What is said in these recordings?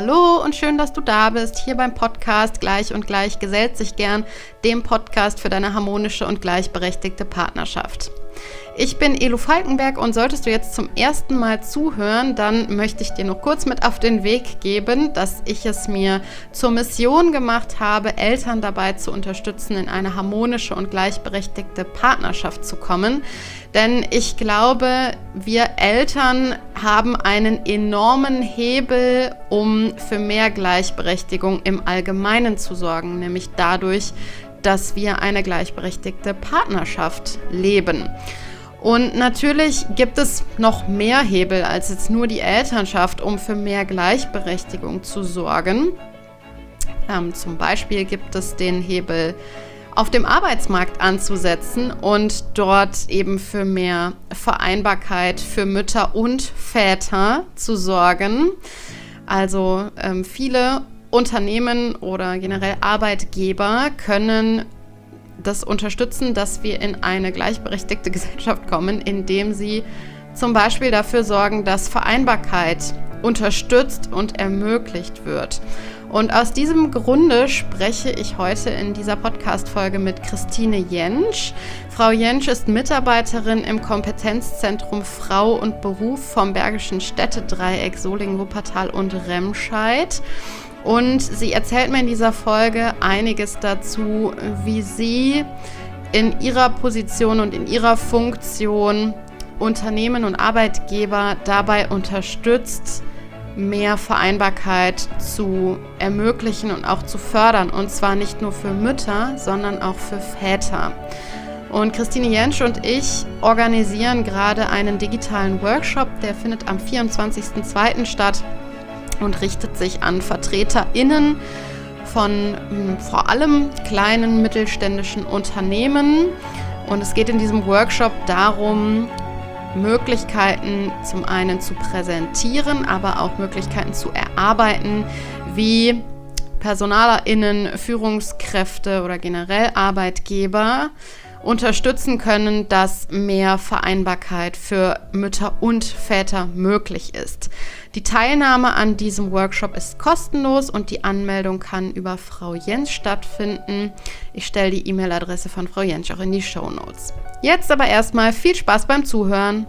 Hallo und schön, dass du da bist, hier beim Podcast Gleich und Gleich gesellt sich gern, dem Podcast für deine harmonische und gleichberechtigte Partnerschaft. Ich bin Elo Falkenberg und solltest du jetzt zum ersten Mal zuhören, dann möchte ich dir noch kurz mit auf den Weg geben, dass ich es mir zur Mission gemacht habe, Eltern dabei zu unterstützen, in eine harmonische und gleichberechtigte Partnerschaft zu kommen. Denn ich glaube, wir Eltern haben einen enormen Hebel, um für mehr Gleichberechtigung im Allgemeinen zu sorgen, nämlich dadurch, dass wir eine gleichberechtigte Partnerschaft leben. Und natürlich gibt es noch mehr Hebel als jetzt nur die Elternschaft, um für mehr Gleichberechtigung zu sorgen. Zum Beispiel gibt es den Hebel, auf dem Arbeitsmarkt anzusetzen und dort eben für mehr Vereinbarkeit für Mütter und Väter zu sorgen. Also viele Unternehmen oder generell Arbeitgeber können das unterstützen, dass wir in eine gleichberechtigte Gesellschaft kommen, indem sie zum Beispiel dafür sorgen, dass Vereinbarkeit unterstützt und ermöglicht wird. Und aus diesem Grunde spreche ich heute in dieser Podcast-Folge mit Christine Jentsch. Frau Jentsch ist Mitarbeiterin im Kompetenzzentrum Frau und Beruf vom Bergischen Städtedreieck Solingen, Wuppertal und Remscheid. Und sie erzählt mir in dieser Folge einiges dazu, wie sie in ihrer Position und in ihrer Funktion Unternehmen und Arbeitgeber dabei unterstützt, mehr Vereinbarkeit zu ermöglichen und auch zu fördern. Und zwar nicht nur für Mütter, sondern auch für Väter. Und Christine Jentsch und ich organisieren gerade einen digitalen Workshop, der findet am 24.02. statt und richtet sich an VertreterInnen von vor allem kleinen mittelständischen Unternehmen. Und es geht in diesem Workshop darum, Möglichkeiten zum einen zu präsentieren, aber auch Möglichkeiten zu erarbeiten, wie PersonalerInnen, Führungskräfte oder generell Arbeitgeber unterstützen können, dass mehr Vereinbarkeit für Mütter und Väter möglich ist. Die Teilnahme an diesem Workshop ist kostenlos und die Anmeldung kann über Frau Jentsch stattfinden. Ich stelle die E-Mail-Adresse von Frau Jentsch auch in die Shownotes. Jetzt aber erstmal viel Spaß beim Zuhören.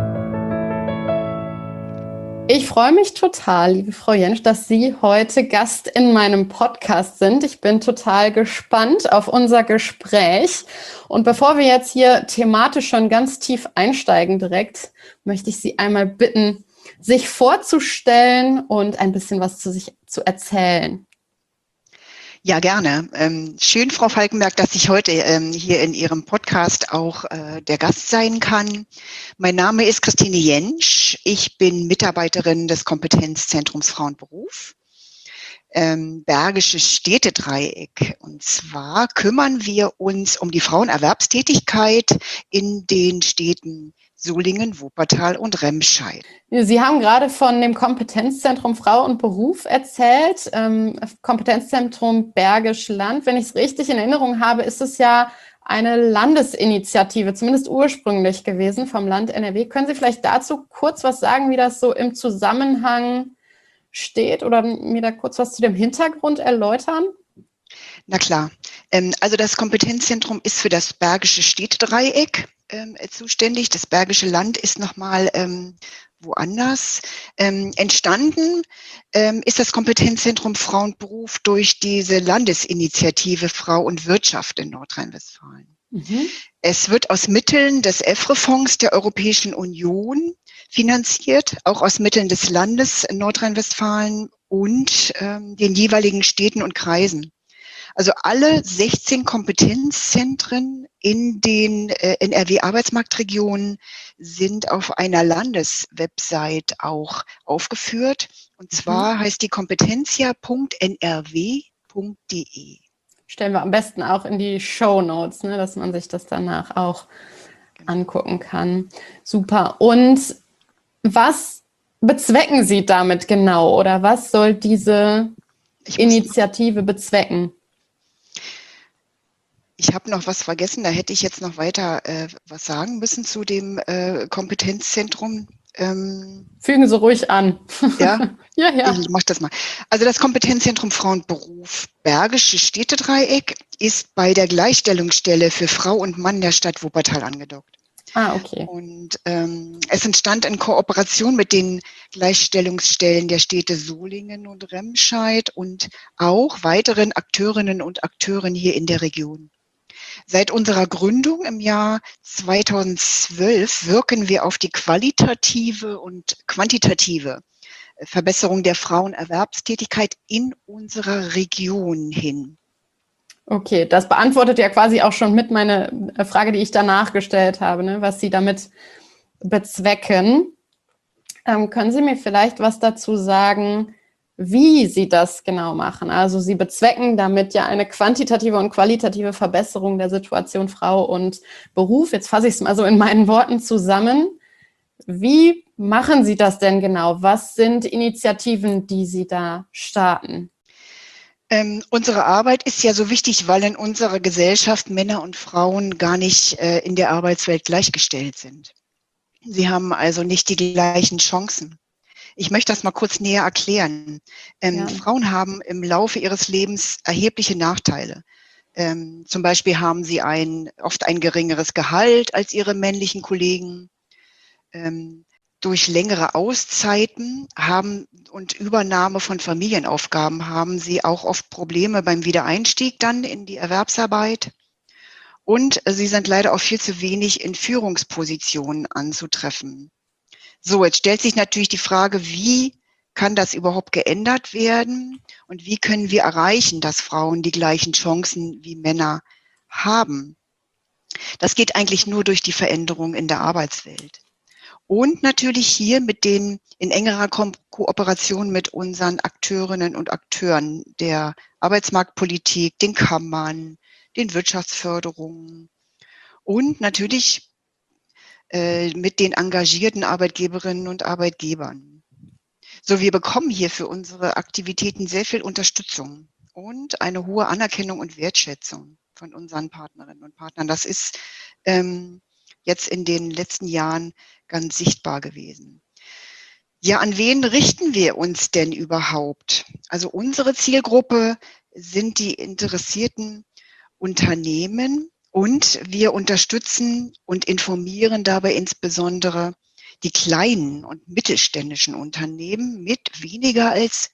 Ich freue mich total, liebe Frau Jentsch, dass Sie heute Gast in meinem Podcast sind. Ich bin total gespannt auf unser Gespräch. Und bevor wir jetzt hier thematisch schon ganz tief einsteigen direkt, möchte ich Sie einmal bitten, sich vorzustellen und ein bisschen was zu sich zu erzählen. Ja, gerne. Schön, Frau Falkenberg, dass ich heute hier in Ihrem Podcast auch der Gast sein kann. Mein Name ist Christine Jentsch. Ich bin Mitarbeiterin des Kompetenzzentrums Frau und Beruf, Bergisches Städtedreieck. Und zwar kümmern wir uns um die Frauenerwerbstätigkeit in den Städten Solingen, Wuppertal und Remscheid. Sie haben gerade von dem Kompetenzzentrum Frau und Beruf erzählt, Kompetenzzentrum Bergisch Land. Wenn ich es richtig in Erinnerung habe, ist es ja eine Landesinitiative, zumindest ursprünglich gewesen vom Land NRW. Können Sie vielleicht dazu kurz was sagen, wie das so im Zusammenhang steht oder mir da kurz was zu dem Hintergrund erläutern? Na klar. Also das Kompetenzzentrum ist für das Bergische Städtedreieck zuständig. Das Bergische Land ist nochmal woanders. Entstanden ist das Kompetenzzentrum Frau und Beruf durch diese Landesinitiative Frau und Wirtschaft in Nordrhein-Westfalen. Mhm. Es wird aus Mitteln des EFRE-Fonds der Europäischen Union finanziert, auch aus Mitteln des Landes Nordrhein-Westfalen und den jeweiligen Städten und Kreisen. Also alle 16 Kompetenzzentren in den NRW-Arbeitsmarktregionen sind auf einer Landeswebsite auch aufgeführt. Und zwar heißt die kompetenzia.nrw.de. Stellen wir am besten auch in die Shownotes, ne, dass man sich das danach auch angucken kann. Super. Und was bezwecken Sie damit genau? Oder was soll diese Initiative bezwecken? Ich habe noch was vergessen, da hätte ich jetzt noch weiter was sagen müssen zu dem Kompetenzzentrum. Fügen Sie ruhig an. Ja, Ja, ja. ich mache das mal. Also das Kompetenzzentrum Frau und Beruf Bergische Städtedreieck ist bei der Gleichstellungsstelle für Frau und Mann der Stadt Wuppertal angedockt. Ah, okay. Und es entstand in Kooperation mit den Gleichstellungsstellen der Städte Solingen und Remscheid und auch weiteren Akteurinnen und Akteuren hier in der Region. Seit unserer Gründung im Jahr 2012 wirken wir auf die qualitative und quantitative Verbesserung der Frauenerwerbstätigkeit in unserer Region hin. Okay, das beantwortet ja quasi auch schon mit meine Frage, die ich danach gestellt habe, ne, was Sie damit bezwecken. Können Sie mir vielleicht was dazu sagen, wie Sie das genau machen? Also Sie bezwecken damit ja eine quantitative und qualitative Verbesserung der Situation Frau und Beruf. Jetzt fasse ich es mal so in meinen Worten zusammen. Wie machen Sie das denn genau? Was sind Initiativen, die Sie da starten? Unsere Arbeit ist ja so wichtig, weil in unserer Gesellschaft Männer und Frauen gar nicht in der Arbeitswelt gleichgestellt sind. Sie haben also nicht die gleichen Chancen. Ich möchte das mal kurz näher erklären. Frauen haben im Laufe ihres Lebens erhebliche Nachteile. Zum Beispiel haben sie oft ein geringeres Gehalt als ihre männlichen Kollegen. Durch längere Auszeiten und Übernahme von Familienaufgaben haben sie auch oft Probleme beim Wiedereinstieg dann in die Erwerbsarbeit. Und sie sind leider auch viel zu wenig in Führungspositionen anzutreffen. So, jetzt stellt sich natürlich die Frage, wie kann das überhaupt geändert werden und wie können wir erreichen, dass Frauen die gleichen Chancen wie Männer haben? Das geht eigentlich nur durch die Veränderung in der Arbeitswelt. Und natürlich hier in engerer Kooperation mit unseren Akteurinnen und Akteuren der Arbeitsmarktpolitik, den Kammern, den Wirtschaftsförderungen und natürlich mit den engagierten Arbeitgeberinnen und Arbeitgebern. So, wir bekommen hier für unsere Aktivitäten sehr viel Unterstützung und eine hohe Anerkennung und Wertschätzung von unseren Partnerinnen und Partnern. Das ist jetzt in den letzten Jahren ganz sichtbar gewesen. Ja, an wen richten wir uns denn überhaupt? Also unsere Zielgruppe sind die interessierten Unternehmen und wir unterstützen und informieren dabei insbesondere die kleinen und mittelständischen Unternehmen mit weniger als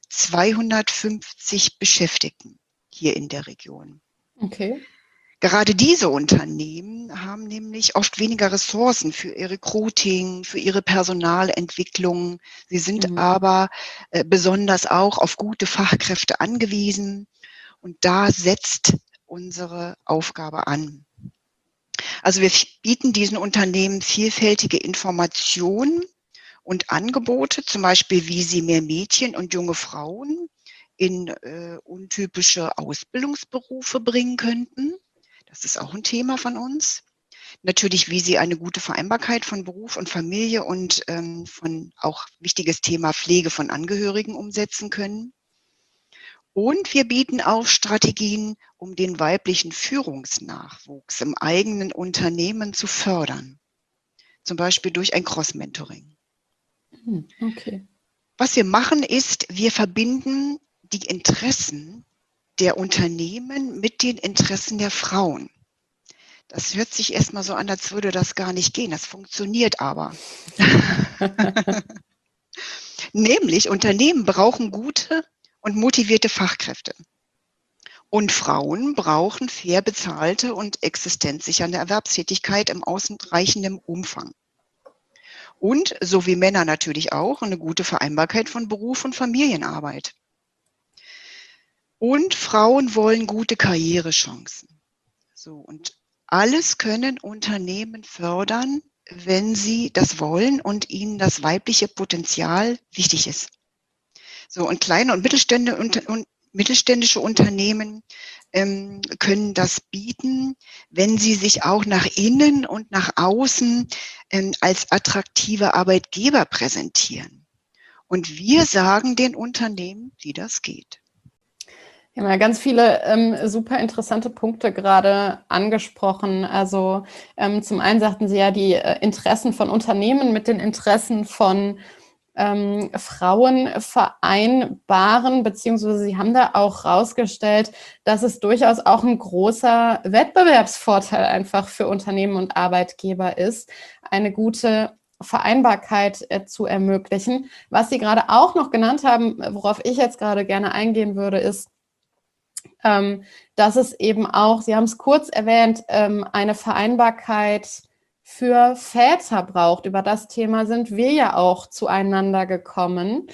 250 Beschäftigten hier in der Region. Okay. Gerade diese Unternehmen haben nämlich oft weniger Ressourcen für ihr Recruiting, für ihre Personalentwicklung. Sie sind aber besonders auch auf gute Fachkräfte angewiesen. Und da setzt unsere Aufgabe an. Also wir bieten diesen Unternehmen vielfältige Informationen und Angebote, zum Beispiel wie sie mehr Mädchen und junge Frauen in untypische Ausbildungsberufe bringen könnten. Das ist auch ein Thema von uns. Natürlich, wie sie eine gute Vereinbarkeit von Beruf und Familie und von auch wichtiges Thema Pflege von Angehörigen umsetzen können. Und wir bieten auch Strategien, um den weiblichen Führungsnachwuchs im eigenen Unternehmen zu fördern. Zum Beispiel durch ein Cross-Mentoring. Okay. Was wir machen ist, wir verbinden die Interessen der Unternehmen mit den Interessen der Frauen. Das hört sich erstmal so an, als würde das gar nicht gehen. Das funktioniert aber. Nämlich, Unternehmen brauchen gute und motivierte Fachkräfte. Und Frauen brauchen fair bezahlte und existenzsichernde Erwerbstätigkeit im ausreichenden Umfang. Und, so wie Männer natürlich auch, eine gute Vereinbarkeit von Beruf und Familienarbeit. Und Frauen wollen gute Karrierechancen. So, und alles können Unternehmen fördern, wenn sie das wollen und ihnen das weibliche Potenzial wichtig ist. So, und kleine und mittelständische Unternehmen können das bieten, wenn sie sich auch nach innen und nach außen als attraktive Arbeitgeber präsentieren. Und wir sagen den Unternehmen, wie das geht. Wir haben ja ganz viele super interessante Punkte gerade angesprochen. Also zum einen sagten Sie ja, die Interessen von Unternehmen mit den Interessen von Frauen vereinbaren, beziehungsweise Sie haben da auch rausgestellt, dass es durchaus auch ein großer Wettbewerbsvorteil einfach für Unternehmen und Arbeitgeber ist, eine gute Vereinbarkeit zu ermöglichen. Was Sie gerade auch noch genannt haben, worauf ich jetzt gerade gerne eingehen würde, ist, dass es eben auch, Sie haben es kurz erwähnt, eine Vereinbarkeit für Väter braucht. Über das Thema sind wir ja auch zueinander gekommen.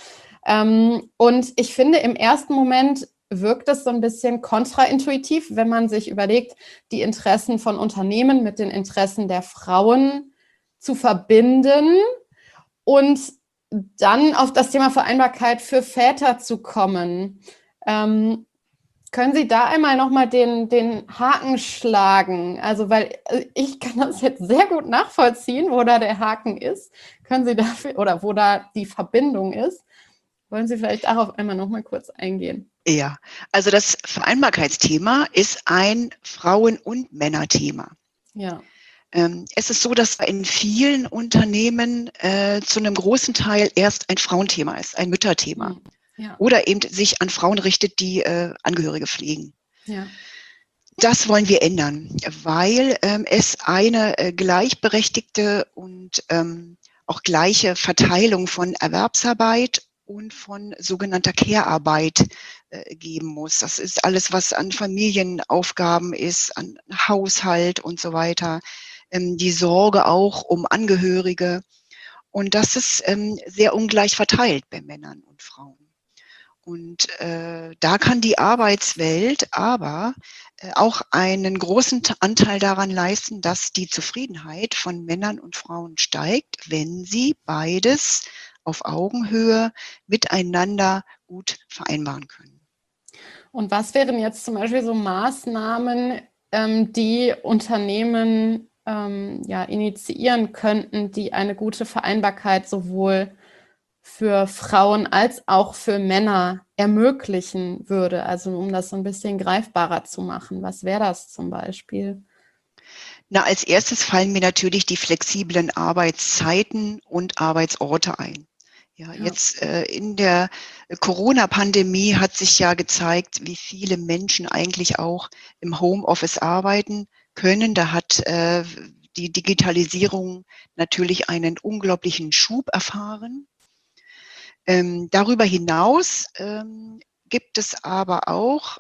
Und ich finde, im ersten Moment wirkt es so ein bisschen kontraintuitiv, wenn man sich überlegt, die Interessen von Unternehmen mit den Interessen der Frauen zu verbinden und dann auf das Thema Vereinbarkeit für Väter zu kommen. Können Sie da einmal nochmal den Haken schlagen? Also, weil ich kann das jetzt sehr gut nachvollziehen, wo da der Haken ist. Können Sie dafür, oder wo da die Verbindung ist? Wollen Sie vielleicht darauf einmal nochmal kurz eingehen? Ja, also das Vereinbarkeitsthema ist ein Frauen- und Männerthema. Ja. Es ist so, dass in vielen Unternehmen zu einem großen Teil erst ein Frauenthema ist, ein Mütterthema. Ja. Oder eben sich an Frauen richtet, die Angehörige pflegen. Ja. Das wollen wir ändern, weil es eine gleichberechtigte und auch gleiche Verteilung von Erwerbsarbeit und von sogenannter Care-Arbeit geben muss. Das ist alles, was an Familienaufgaben ist, an Haushalt und so weiter. Die Sorge auch um Angehörige. Und das ist sehr ungleich verteilt bei Männern und Frauen. Und da kann die Arbeitswelt aber auch einen großen Anteil daran leisten, dass die Zufriedenheit von Männern und Frauen steigt, wenn sie beides auf Augenhöhe miteinander gut vereinbaren können. Und was wären jetzt zum Beispiel so Maßnahmen, die Unternehmen initiieren könnten, die eine gute Vereinbarkeit sowohl für Frauen als auch für Männer ermöglichen würde? Also um das so ein bisschen greifbarer zu machen. Was wäre das zum Beispiel? Na, als erstes fallen mir natürlich die flexiblen Arbeitszeiten und Arbeitsorte ein. Ja, jetzt in der Corona-Pandemie hat sich ja gezeigt, wie viele Menschen eigentlich auch im Homeoffice arbeiten können. Da hat die Digitalisierung natürlich einen unglaublichen Schub erfahren. Darüber hinaus gibt es aber auch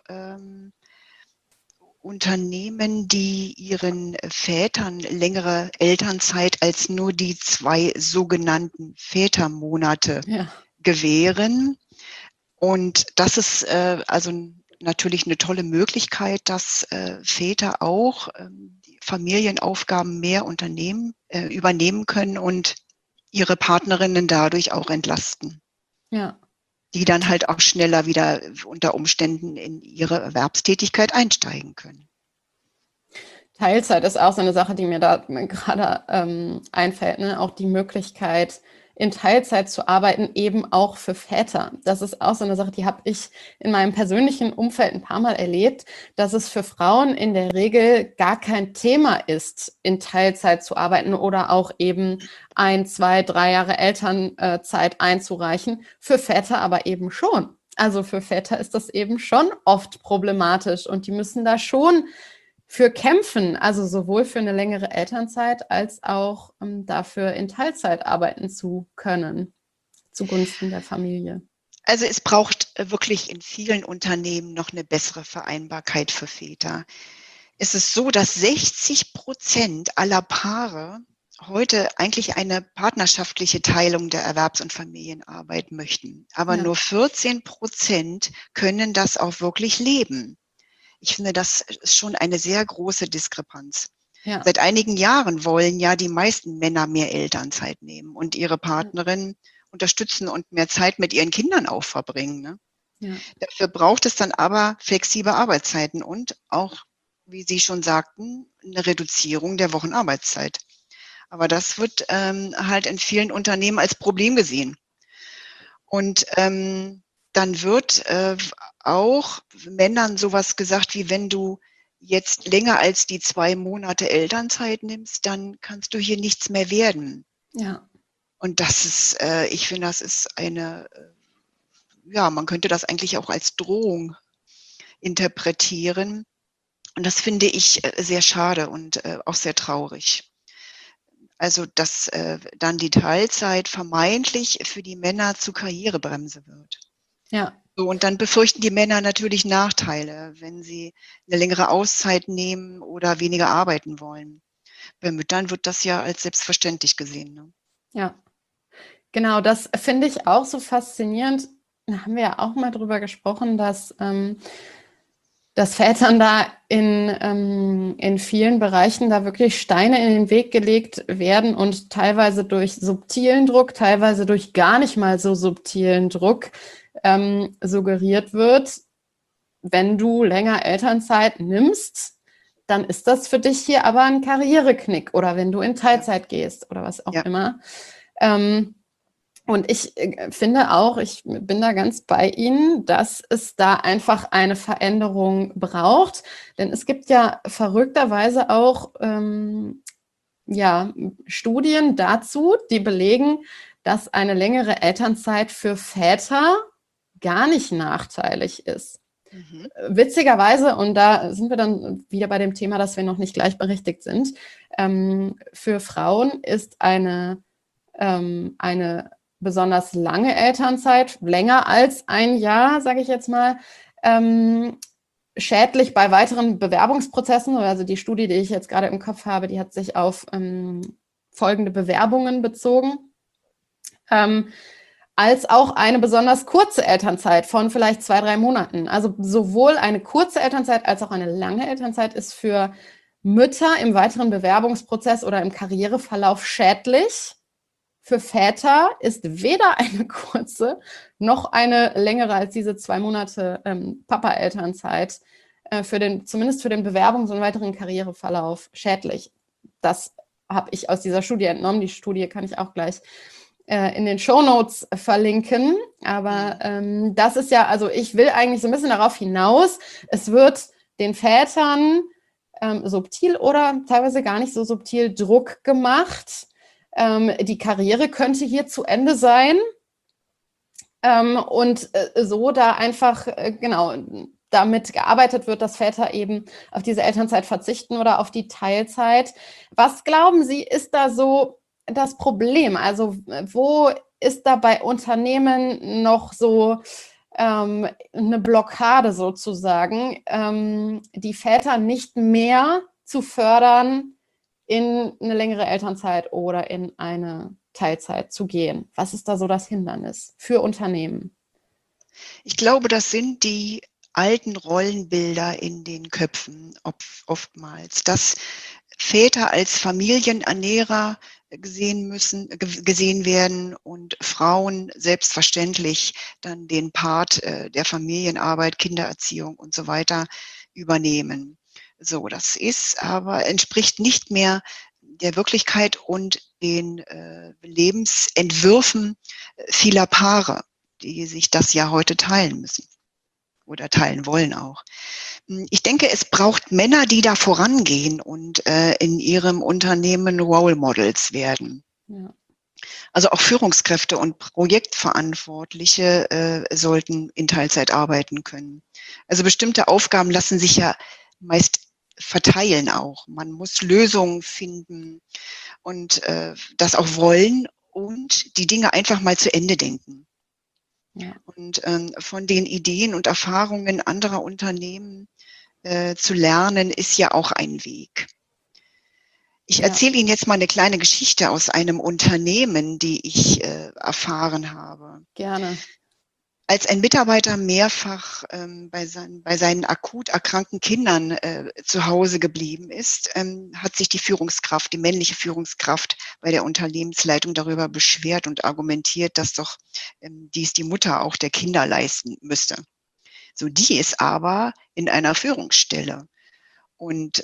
Unternehmen, die ihren Vätern längere Elternzeit als nur die 2 sogenannten Vätermonate gewähren. Und das ist also natürlich eine tolle Möglichkeit, dass Väter auch die Familienaufgaben mehr übernehmen können und ihre Partnerinnen dadurch auch entlasten. Ja. Die dann halt auch schneller wieder unter Umständen in ihre Erwerbstätigkeit einsteigen können. Teilzeit ist auch so eine Sache, die mir da gerade einfällt, ne? Auch die Möglichkeit, in Teilzeit zu arbeiten, eben auch für Väter. Das ist auch so eine Sache, die habe ich in meinem persönlichen Umfeld ein paar Mal erlebt, dass es für Frauen in der Regel gar kein Thema ist, in Teilzeit zu arbeiten oder auch eben 1, 2, 3 Jahre Elternzeit einzureichen. Für Väter aber eben schon. Also für Väter ist das eben schon oft problematisch und die müssen da schon für kämpfen, also sowohl für eine längere Elternzeit als auch dafür in Teilzeit arbeiten zu können, zugunsten der Familie. Also es braucht wirklich in vielen Unternehmen noch eine bessere Vereinbarkeit für Väter. Es ist so, dass 60% aller Paare heute eigentlich eine partnerschaftliche Teilung der Erwerbs- und Familienarbeit möchten. Aber nur 14% können das auch wirklich leben. Ich finde, das ist schon eine sehr große Diskrepanz. Ja. Seit einigen Jahren wollen ja die meisten Männer mehr Elternzeit nehmen und ihre Partnerin unterstützen und mehr Zeit mit ihren Kindern auch verbringen. Ne? Ja. Dafür braucht es dann aber flexible Arbeitszeiten und auch, wie Sie schon sagten, eine Reduzierung der Wochenarbeitszeit. Aber das wird halt in vielen Unternehmen als Problem gesehen. Und dann wird auch Männern sowas gesagt wie, wenn du jetzt länger als die 2 Monate Elternzeit nimmst, dann kannst du hier nichts mehr werden. Ja. Und das ist, ich finde, das ist ja, man könnte das eigentlich auch als Drohung interpretieren. Und das finde ich sehr schade und auch sehr traurig. Also, dass dann die Teilzeit vermeintlich für die Männer zur Karrierebremse wird. Ja. So, und dann befürchten die Männer natürlich Nachteile, wenn sie eine längere Auszeit nehmen oder weniger arbeiten wollen. Bei Müttern wird das ja als selbstverständlich gesehen, ne? Ja. Genau, das finde ich auch so faszinierend. Da haben wir ja auch mal drüber gesprochen, dass Vätern da in vielen Bereichen da wirklich Steine in den Weg gelegt werden und teilweise durch subtilen Druck, teilweise durch gar nicht mal so subtilen Druck suggeriert wird, wenn du länger Elternzeit nimmst, dann ist das für dich hier aber ein Karriereknick oder wenn du in Teilzeit gehst oder was auch immer. Und ich finde auch, ich bin da ganz bei Ihnen, dass es da einfach eine Veränderung braucht. Denn es gibt ja verrückterweise auch Studien dazu, die belegen, dass eine längere Elternzeit für Väter gar nicht nachteilig ist. Witzigerweise, und da sind wir dann wieder bei dem Thema, dass wir noch nicht gleichberechtigt sind, für Frauen ist eine besonders lange Elternzeit, länger als ein Jahr, sage ich jetzt mal, schädlich bei weiteren Bewerbungsprozessen. Also die Studie, die ich jetzt gerade im Kopf habe, die hat sich auf folgende Bewerbungen bezogen. Als auch eine besonders kurze Elternzeit von vielleicht 2-3 Monaten. Also sowohl eine kurze Elternzeit als auch eine lange Elternzeit ist für Mütter im weiteren Bewerbungsprozess oder im Karriereverlauf schädlich. Für Väter ist weder eine kurze noch eine längere als diese 2 Monate Papa-Elternzeit zumindest für den Bewerbungs- und weiteren Karriereverlauf schädlich. Das habe ich aus dieser Studie entnommen. Die Studie kann ich auch gleich in den Shownotes verlinken. Aber das ist ja, also ich will eigentlich so ein bisschen darauf hinaus, es wird den Vätern subtil oder teilweise gar nicht so subtil Druck gemacht. Die Karriere könnte hier zu Ende sein. Und so da einfach, damit gearbeitet wird, dass Väter eben auf diese Elternzeit verzichten oder auf die Teilzeit. Was glauben Sie, ist da so das Problem? Also wo ist da bei Unternehmen noch so eine Blockade sozusagen, die Väter nicht mehr zu fördern, in eine längere Elternzeit oder in eine Teilzeit zu gehen? Was ist da so das Hindernis für Unternehmen? Ich glaube, das sind die alten Rollenbilder in den Köpfen oftmals, dass Väter als Familienernährer gesehen werden und Frauen selbstverständlich dann den Part der Familienarbeit, Kindererziehung und so weiter übernehmen. So, das entspricht nicht mehr der Wirklichkeit und den Lebensentwürfen vieler Paare, die sich das ja heute teilen müssen oder teilen wollen auch. Ich denke, es braucht Männer, die da vorangehen und in ihrem Unternehmen Role Models werden. Ja. Also auch Führungskräfte und Projektverantwortliche sollten in Teilzeit arbeiten können. Also bestimmte Aufgaben lassen sich ja meist verteilen auch. Man muss Lösungen finden und das auch wollen und die Dinge einfach mal zu Ende denken. Ja. Und von den Ideen und Erfahrungen anderer Unternehmen zu lernen, ist ja auch ein Weg. Ich erzähle Ihnen jetzt mal eine kleine Geschichte aus einem Unternehmen, die ich erfahren habe. Gerne. Als ein Mitarbeiter mehrfach bei seinen akut erkrankten Kindern zu Hause geblieben ist, hat sich die männliche Führungskraft bei der Unternehmensleitung darüber beschwert und argumentiert, dass doch dies die Mutter auch der Kinder leisten müsste. So, die ist aber in einer Führungsstelle und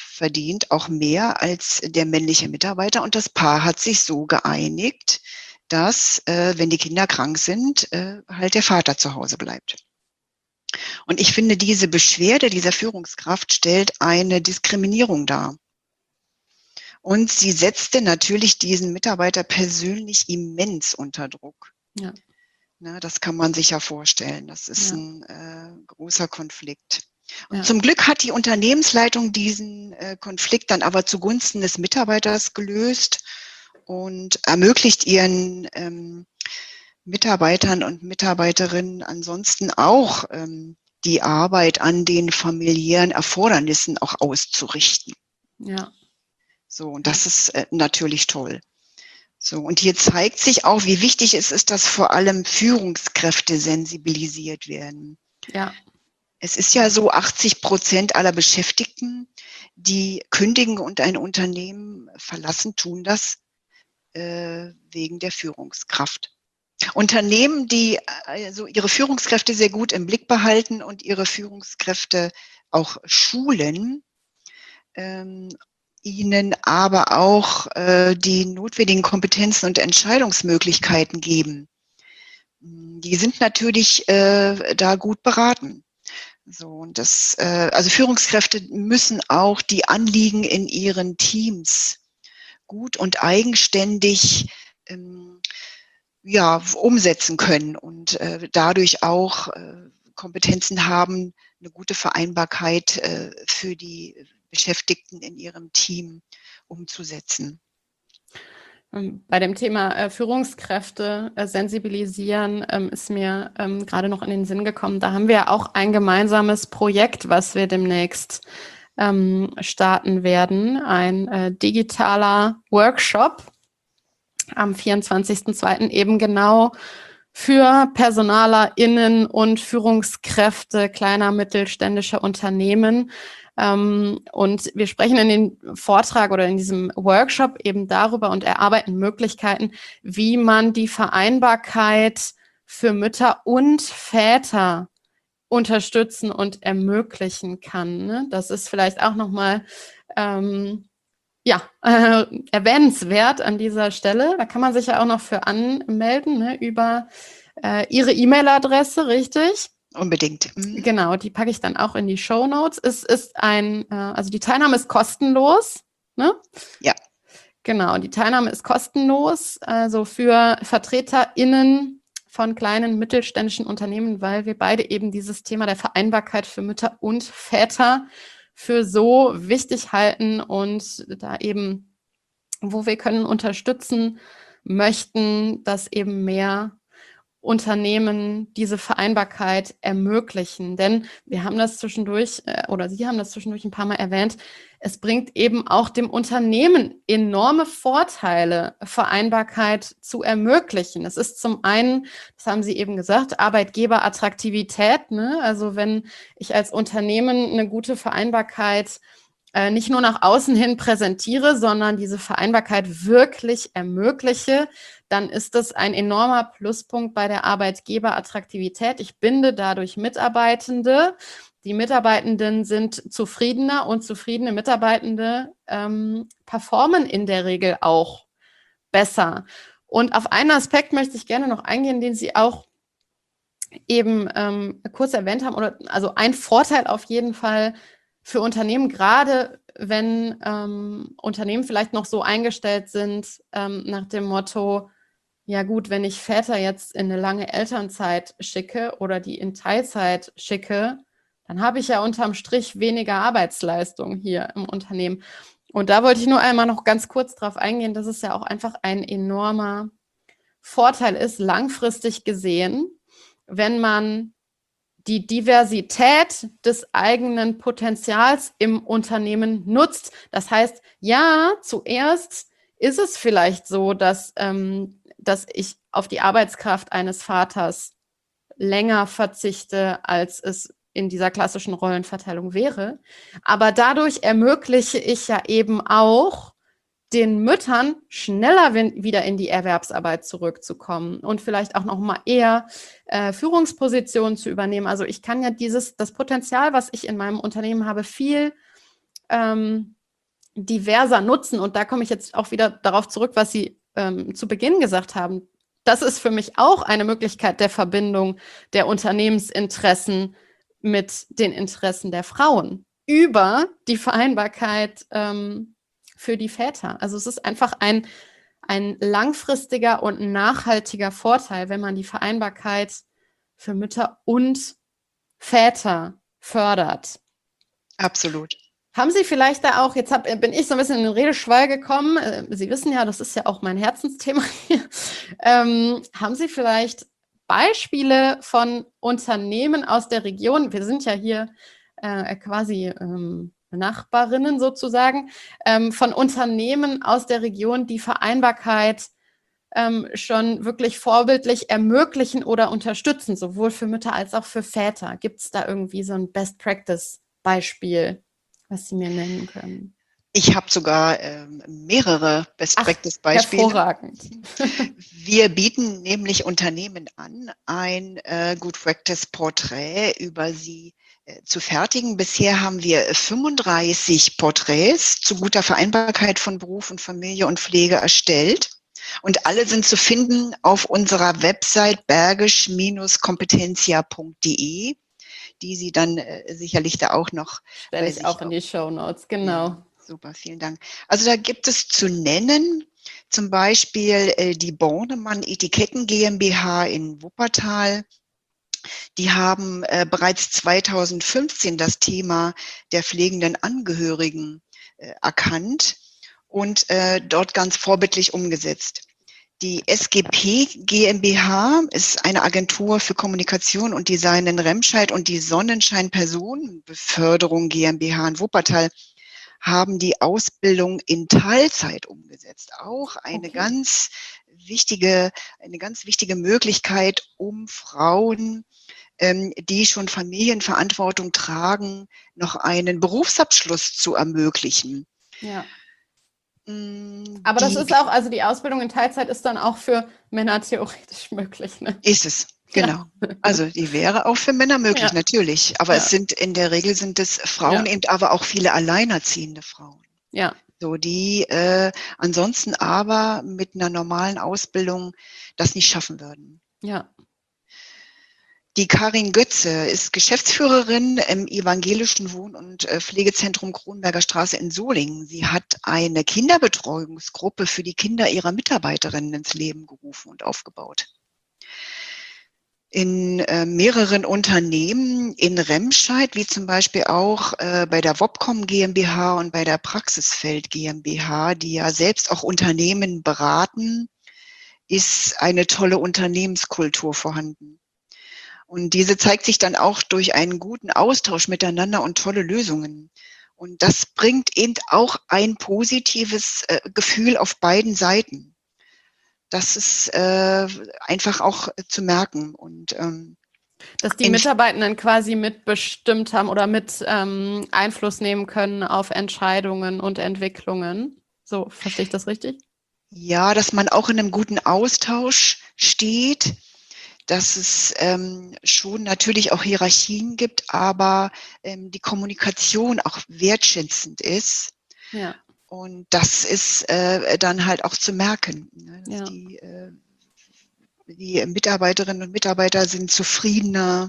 verdient auch mehr als der männliche Mitarbeiter. Und das Paar hat sich so geeinigt, dass, wenn die Kinder krank sind, halt der Vater zu Hause bleibt. Und ich finde, diese Beschwerde dieser Führungskraft stellt eine Diskriminierung dar. Und sie setzte natürlich diesen Mitarbeiter persönlich immens unter Druck. Ja. Ne, das kann man sich ja vorstellen. Das ist Ja. ein großer Konflikt. Und Ja. zum Glück hat die Unternehmensleitung diesen Konflikt dann aber zugunsten des Mitarbeiters gelöst und ermöglicht ihren Mitarbeitern und Mitarbeiterinnen ansonsten auch die Arbeit an den familiären Erfordernissen auch auszurichten. Ja. So, und das ist natürlich toll. So, und hier zeigt sich auch, wie wichtig es ist, dass vor allem Führungskräfte sensibilisiert werden. Ja. Es ist ja so, 80% aller Beschäftigten, die kündigen und ein Unternehmen verlassen, tun das wegen der Führungskraft. Unternehmen, die also ihre Führungskräfte sehr gut im Blick behalten und ihre Führungskräfte auch schulen, ihnen aber auch die notwendigen Kompetenzen und Entscheidungsmöglichkeiten geben. Die sind natürlich da gut beraten. So, und also Führungskräfte müssen auch die Anliegen in ihren Teams gut und eigenständig umsetzen können und dadurch auch Kompetenzen haben, eine gute Vereinbarkeit für die Beschäftigten in ihrem Team umzusetzen. Bei dem Thema Führungskräfte sensibilisieren ist mir gerade noch in den Sinn gekommen. Da haben wir auch ein gemeinsames Projekt, was wir demnächst starten werden. Ein digitaler Workshop am 24.02. eben genau für PersonalerInnen und Führungskräfte kleiner mittelständischer Unternehmen. Und wir sprechen in dem Vortrag oder in diesem Workshop eben darüber und erarbeiten Möglichkeiten, wie man die Vereinbarkeit für Mütter und Väter unterstützen und ermöglichen kann. Ne? Das ist vielleicht auch nochmal erwähnenswert an dieser Stelle. Da kann man sich ja auch noch für anmelden, ne, über Ihre E-Mail-Adresse, richtig? Unbedingt. Genau, die packe ich dann auch in die Shownotes. Es ist also die Teilnahme ist kostenlos, ne? Ja. Genau, die Teilnahme ist kostenlos, also für VertreterInnen von kleinen mittelständischen Unternehmen, weil wir beide eben dieses Thema der Vereinbarkeit für Mütter und Väter für so wichtig halten und da eben, wo wir können, unterstützen möchten, dass eben mehr Unternehmen diese Vereinbarkeit ermöglichen. Denn wir haben das zwischendurch, oder Sie haben das zwischendurch ein paar Mal erwähnt, es bringt eben auch dem Unternehmen enorme Vorteile, Vereinbarkeit zu ermöglichen. Es ist zum einen, das haben Sie eben gesagt, Arbeitgeberattraktivität, ne? Also wenn ich als Unternehmen eine gute Vereinbarkeit nicht nur nach außen hin präsentiere, sondern diese Vereinbarkeit wirklich ermögliche, dann ist das ein enormer Pluspunkt bei der Arbeitgeberattraktivität. Ich binde dadurch Mitarbeitende. Die Mitarbeitenden sind zufriedener und zufriedene Mitarbeitende performen in der Regel auch besser. Und auf einen Aspekt möchte ich gerne noch eingehen, den Sie auch eben kurz erwähnt haben. Also ein Vorteil auf jeden Fall für Unternehmen, gerade wenn Unternehmen vielleicht noch so eingestellt sind nach dem Motto, ja gut, wenn ich Väter jetzt in eine lange Elternzeit schicke oder die in Teilzeit schicke, dann habe ich ja unterm Strich weniger Arbeitsleistung hier im Unternehmen. Und da wollte ich nur einmal noch ganz kurz drauf eingehen, dass es ja auch einfach ein enormer Vorteil ist, langfristig gesehen, wenn man die Diversität des eigenen Potenzials im Unternehmen nutzt. Das heißt, ja, zuerst ist es vielleicht so, dass ich auf die Arbeitskraft eines Vaters länger verzichte, als es in dieser klassischen Rollenverteilung wäre. Aber dadurch ermögliche ich ja eben auch den Müttern schneller wieder in die Erwerbsarbeit zurückzukommen und vielleicht auch noch mal eher Führungspositionen zu übernehmen. Also ich kann ja das Potenzial, was ich in meinem Unternehmen habe, viel diverser nutzen. Und da komme ich jetzt auch wieder darauf zurück, was Sie zu Beginn gesagt haben. das ist für mich auch eine Möglichkeit der Verbindung der Unternehmensinteressen mit den Interessen der Frauen über die Vereinbarkeit für die Väter. Also es ist einfach ein langfristiger und nachhaltiger Vorteil, wenn man die Vereinbarkeit für Mütter und Väter fördert. Absolut. Haben Sie vielleicht da auch, jetzt bin ich so ein bisschen in den Redeschwall gekommen, Sie wissen ja, das ist ja auch mein Herzensthema hier, haben Sie vielleicht Beispiele von Unternehmen aus der Region, wir sind ja hier quasi Nachbarinnen sozusagen, von Unternehmen aus der Region, die Vereinbarkeit schon wirklich vorbildlich ermöglichen oder unterstützen, sowohl für Mütter als auch für Väter? Gibt es da irgendwie so ein Best-Practice-Beispiel, was Sie mir nennen können? Ich habe sogar mehrere Best-Practice-Beispiele. Hervorragend. Wir bieten nämlich Unternehmen an, ein Good-Practice-Porträt über sie zu fertigen. Bisher haben wir 35 Porträts zu guter Vereinbarkeit von Beruf und Familie und Pflege erstellt. Und alle sind zu finden auf unserer Website bergisch-competentia.de, die Sie dann sicherlich da auch noch... Stelle ich auch in die Shownotes, genau. Ja, super, vielen Dank. Also da gibt es zu nennen zum Beispiel die Bornemann Etiketten GmbH in Wuppertal. Die haben bereits 2015 das Thema der pflegenden Angehörigen erkannt und dort ganz vorbildlich umgesetzt. Die SGP GmbH ist eine Agentur für Kommunikation und Design in Remscheid, und die Sonnenschein Personenbeförderung GmbH in Wuppertal haben die Ausbildung in Teilzeit umgesetzt. Auch eine ganz wichtige Möglichkeit, um Frauen, die schon Familienverantwortung tragen, noch einen Berufsabschluss zu ermöglichen. Ja. Aber das ist auch, also die Ausbildung in Teilzeit ist dann auch für Männer theoretisch möglich, ne? Ist es, genau. Ja. Also die wäre auch für Männer möglich, ja, natürlich. Aber es sind in der Regel es Frauen, eben aber auch viele alleinerziehende Frauen. Ja. So, die ansonsten aber mit einer normalen Ausbildung das nicht schaffen würden. Ja. Die Karin Götze ist Geschäftsführerin im Evangelischen Wohn- und Pflegezentrum Kronberger Straße in Solingen. Sie hat eine Kinderbetreuungsgruppe für die Kinder ihrer Mitarbeiterinnen ins Leben gerufen und aufgebaut. In mehreren Unternehmen in Remscheid, wie zum Beispiel auch bei der Wobcom GmbH und bei der Praxisfeld GmbH, die ja selbst auch Unternehmen beraten, ist eine tolle Unternehmenskultur vorhanden. Und diese zeigt sich dann auch durch einen guten Austausch miteinander und tolle Lösungen. Und das bringt eben auch ein positives Gefühl auf beiden Seiten. Das ist einfach auch zu merken. Und dass die Mitarbeitenden quasi mitbestimmt haben oder mit Einfluss nehmen können auf Entscheidungen und Entwicklungen. So, verstehe ich das richtig? Ja, dass man auch in einem guten Austausch steht, dass es schon natürlich auch Hierarchien gibt, aber die Kommunikation auch wertschätzend ist. Ja. Und das ist dann halt auch zu merken, ne? Dass die Mitarbeiterinnen und Mitarbeiter sind zufriedener,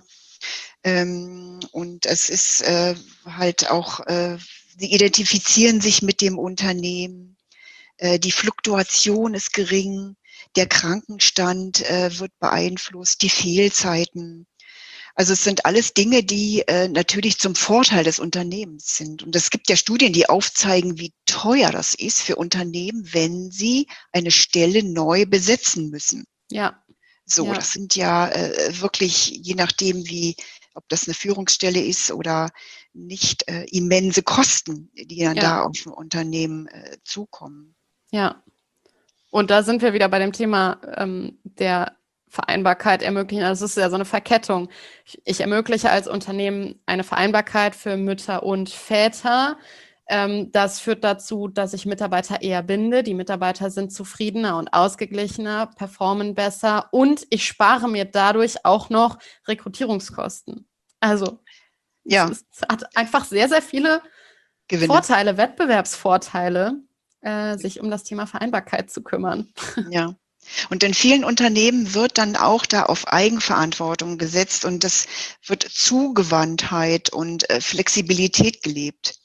und es ist halt auch, sie identifizieren sich mit dem Unternehmen, die Fluktuation ist gering, der Krankenstand wird beeinflusst, die Fehlzeiten. Also es sind alles Dinge, die natürlich zum Vorteil des Unternehmens sind. Und es gibt ja Studien, die aufzeigen, wie teuer das ist für Unternehmen, wenn sie eine Stelle neu besetzen müssen. Ja. So, ja. Das sind ja wirklich, je nachdem, ob das eine Führungsstelle ist oder nicht, immense Kosten, die dann da auf ein Unternehmen zukommen. Ja. Und da sind wir wieder bei dem Thema der Vereinbarkeit ermöglichen. Also es ist ja so eine Verkettung. Ich ermögliche als Unternehmen eine Vereinbarkeit für Mütter und Väter. Das führt dazu, dass ich Mitarbeiter eher binde. Die Mitarbeiter sind zufriedener und ausgeglichener, performen besser und ich spare mir dadurch auch noch Rekrutierungskosten. Also es hat einfach sehr, sehr viele Gewinne. Vorteile, Wettbewerbsvorteile, sich um das Thema Vereinbarkeit zu kümmern. Ja. Und in vielen Unternehmen wird dann auch da auf Eigenverantwortung gesetzt und das wird Zugewandtheit und Flexibilität gelebt.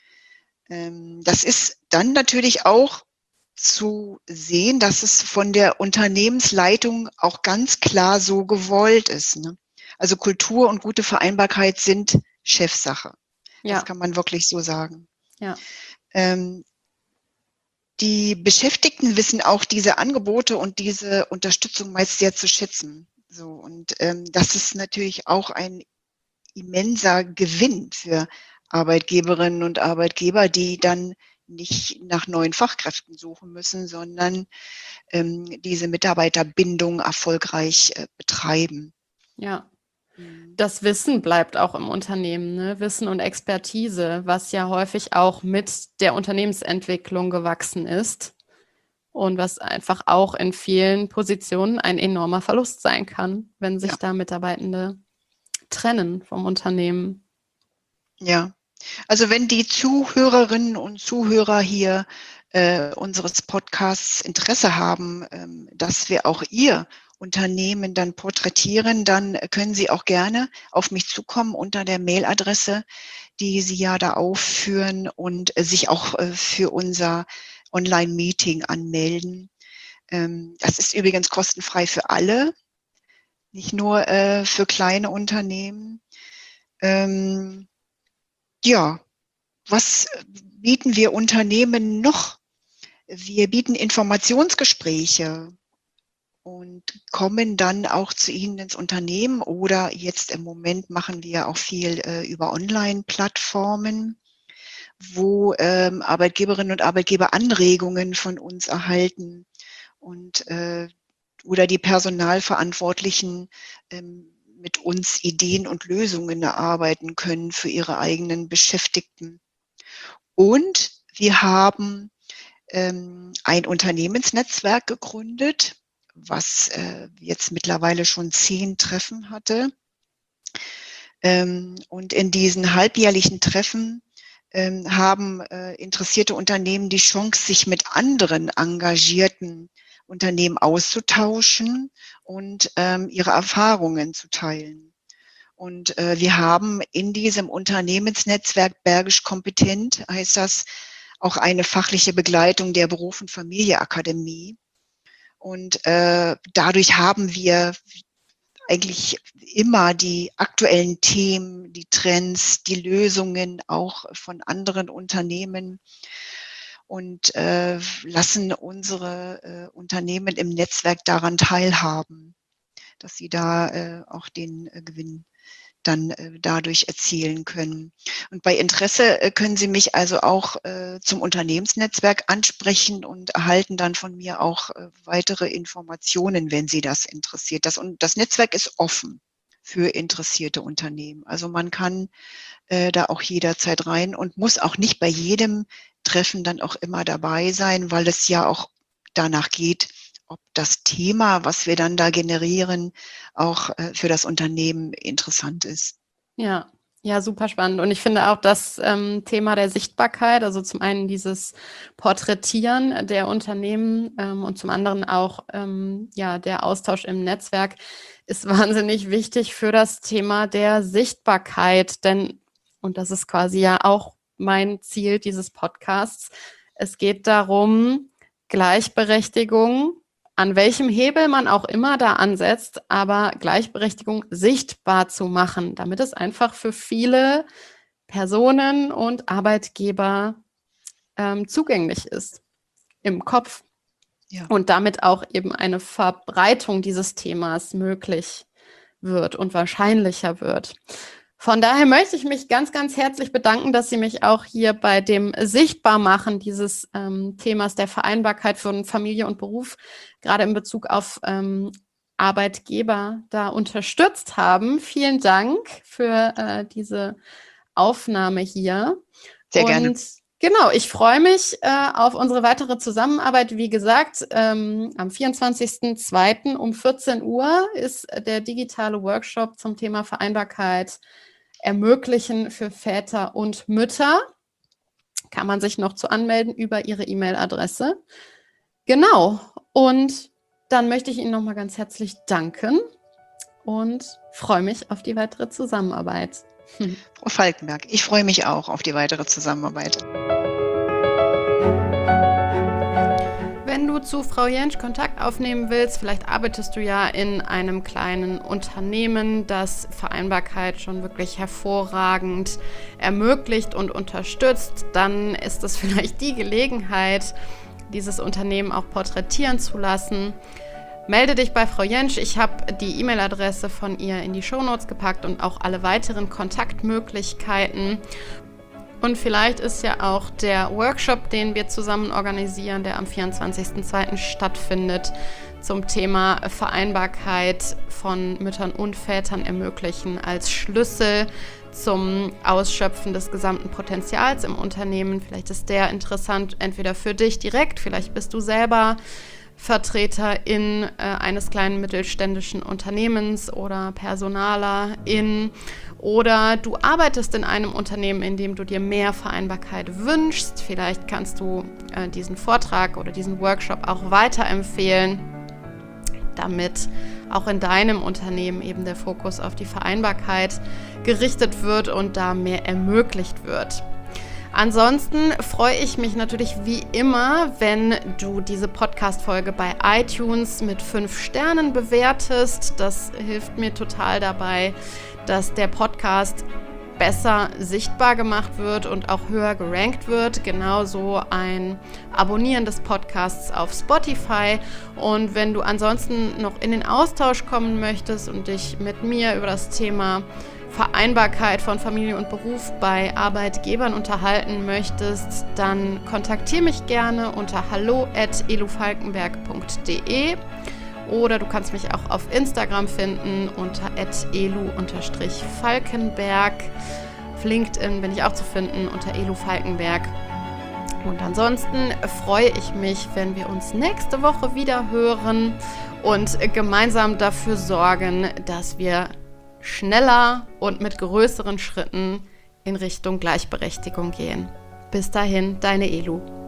Das ist dann natürlich auch zu sehen, dass es von der Unternehmensleitung auch ganz klar so gewollt ist, ne? Also Kultur und gute Vereinbarkeit sind Chefsache. Das Ja, kann man wirklich so sagen. ja, Ähm, Die Beschäftigten wissen auch diese Angebote und diese Unterstützung meist sehr zu schätzen. So, und das ist natürlich auch ein immenser Gewinn für Arbeitgeberinnen und Arbeitgeber, die dann nicht nach neuen Fachkräften suchen müssen, sondern diese Mitarbeiterbindung erfolgreich betreiben. ja. Mhm. Das Wissen bleibt auch im Unternehmen, ne? Wissen und Expertise, was ja häufig auch mit der Unternehmensentwicklung gewachsen ist und was einfach auch in vielen Positionen ein enormer Verlust sein kann, wenn Ja, sich da Mitarbeitende trennen vom Unternehmen. ja. Also wenn die Zuhörerinnen und Zuhörer hier unseres Podcasts Interesse haben, dass wir auch Ihr Unternehmen dann porträtieren, dann können Sie auch gerne auf mich zukommen unter der Mailadresse, die Sie ja da aufführen und sich auch für unser Online-Meeting anmelden. Das ist übrigens kostenfrei für alle, nicht nur für kleine Unternehmen. Ähm, ja, was bieten wir Unternehmen noch? Wir bieten Informationsgespräche und kommen dann auch zu Ihnen ins Unternehmen oder jetzt im Moment machen wir auch viel über Online-Plattformen, wo Arbeitgeberinnen und Arbeitgeber Anregungen von uns erhalten und oder die Personalverantwortlichen mit uns Ideen und Lösungen erarbeiten können für ihre eigenen Beschäftigten. Und wir haben ein Unternehmensnetzwerk gegründet, was jetzt mittlerweile schon 10 Treffen hatte. Und in diesen halbjährlichen Treffen haben interessierte Unternehmen die Chance, sich mit anderen engagierten Unternehmen auszutauschen und ihre Erfahrungen zu teilen. Und wir haben in diesem Unternehmensnetzwerk Bergisch Kompetent, heißt das, auch eine fachliche Begleitung der Beruf- und Familienakademie. Und dadurch haben wir eigentlich immer die aktuellen Themen, die Trends, die Lösungen auch von anderen Unternehmen und lassen unsere Unternehmen im Netzwerk daran teilhaben, dass sie da auch den Gewinn dann dadurch erzielen können. Und bei Interesse können Sie mich also auch zum Unternehmensnetzwerk ansprechen und erhalten dann von mir auch weitere Informationen, wenn Sie das interessiert. Das Netzwerk ist offen für interessierte Unternehmen. Also man kann da auch jederzeit rein und muss auch nicht bei jedem Treffen dann auch immer dabei sein, weil es ja auch danach geht, ob das Thema, was wir dann da generieren, auch für das Unternehmen interessant ist. Ja, ja, super spannend. Und ich finde auch das Thema der Sichtbarkeit, also zum einen dieses Porträtieren der Unternehmen und zum anderen auch ja, der Austausch im Netzwerk ist wahnsinnig wichtig für das Thema der Sichtbarkeit. Denn, und das ist quasi ja auch mein Ziel dieses Podcasts, es geht darum, Gleichberechtigung, an welchem Hebel man auch immer da ansetzt, aber Gleichberechtigung sichtbar zu machen, damit es einfach für viele Personen und Arbeitgeber zugänglich ist im Kopf Ja. und damit auch eben eine Verbreitung dieses Themas möglich wird und wahrscheinlicher wird. Von daher möchte ich mich ganz, ganz herzlich bedanken, dass Sie mich auch hier bei dem Sichtbarmachen dieses Themas der Vereinbarkeit von Familie und Beruf, gerade in Bezug auf Arbeitgeber, da unterstützt haben. Vielen Dank für diese Aufnahme hier. Sehr gerne. Und genau, ich freue mich auf unsere weitere Zusammenarbeit. Wie gesagt, am 24.02. um 14 Uhr ist der digitale Workshop zum Thema Vereinbarkeit ermöglichen für Väter und Mütter. Kann man sich noch zu anmelden über Ihre E-Mail-Adresse. Genau. Und dann möchte ich Ihnen nochmal ganz herzlich danken und freue mich auf die weitere Zusammenarbeit. Frau Falkenberg, ich freue mich auch auf die weitere Zusammenarbeit. Wenn du zu Frau Jentsch Kontakt aufnehmen willst, vielleicht arbeitest du ja in einem kleinen Unternehmen, das Vereinbarkeit schon wirklich hervorragend ermöglicht und unterstützt, dann ist es vielleicht die Gelegenheit, dieses Unternehmen auch porträtieren zu lassen. Melde dich bei Frau Jentsch. Ich habe die E-Mail-Adresse von ihr in die Shownotes gepackt und auch alle weiteren Kontaktmöglichkeiten. Und vielleicht ist ja auch der Workshop, den wir zusammen organisieren, der am 24.02. stattfindet, zum Thema Vereinbarkeit von Müttern und Vätern ermöglichen als Schlüssel zum Ausschöpfen des gesamten Potenzials im Unternehmen. Vielleicht ist der interessant, entweder für dich direkt, vielleicht bist du selber Vertreterin eines kleinen mittelständischen Unternehmens oder Personalerin oder du arbeitest in einem Unternehmen, in dem du dir mehr Vereinbarkeit wünschst. Vielleicht kannst du diesen Vortrag oder diesen Workshop auch weiterempfehlen, damit auch in deinem Unternehmen eben der Fokus auf die Vereinbarkeit gerichtet wird und da mehr ermöglicht wird. Ansonsten freue ich mich natürlich wie immer, wenn du diese Podcast-Folge bei iTunes mit 5 Sternen bewertest. Das hilft mir total dabei, dass der Podcast besser sichtbar gemacht wird und auch höher gerankt wird. Genauso ein Abonnieren des Podcasts auf Spotify. Und wenn du ansonsten noch in den Austausch kommen möchtest und dich mit mir über das Thema Vereinbarkeit von Familie und Beruf bei Arbeitgebern unterhalten möchtest, dann kontaktiere mich gerne unter hallo@elufalkenberg.de oder du kannst mich auch auf Instagram finden unter @elu_falkenberg. Auf LinkedIn bin ich auch zu finden unter elufalkenberg. Und ansonsten freue ich mich, wenn wir uns nächste Woche wieder hören und gemeinsam dafür sorgen, dass wir schneller und mit größeren Schritten in Richtung Gleichberechtigung gehen. Bis dahin, deine Elu.